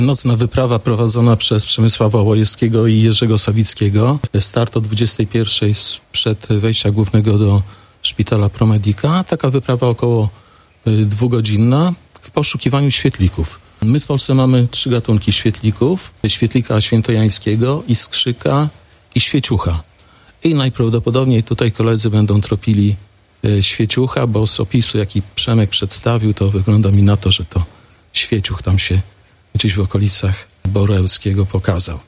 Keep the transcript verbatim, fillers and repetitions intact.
Nocna wyprawa prowadzona przez Przemysława Łojewskiego i Jerzego Sawickiego. Start o dwudziestej pierwszej sprzed wejścia głównego do szpitala Promedica. Taka wyprawa około dwugodzinna w poszukiwaniu świetlików. My w Polsce mamy trzy gatunki świetlików. Świetlika świętojańskiego, iskrzyka i świeciucha. I najprawdopodobniej tutaj koledzy będą tropili świeciucha, bo z opisu, jaki Przemek przedstawił, to wygląda mi na to, że to świeciuch tam się gdzieś w okolicach Borełckiego pokazał.